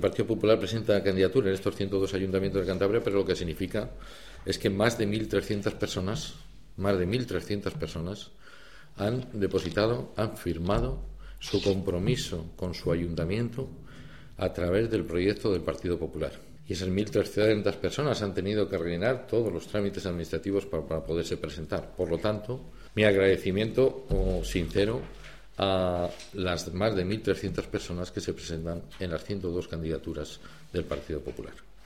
Partido Popular presenta candidatura en estos 102 ayuntamientos de Cantabria, pero lo que significa es que más de 1.300 personas han depositado, han firmado su compromiso con su ayuntamiento a través del proyecto del Partido Popular. Y esas 1.300 personas han tenido que rellenar todos los trámites administrativos para poderse presentar. Por lo tanto, mi agradecimiento sincero a las más de 1.300 personas que se presentan en las 102 candidaturas del Partido Popular.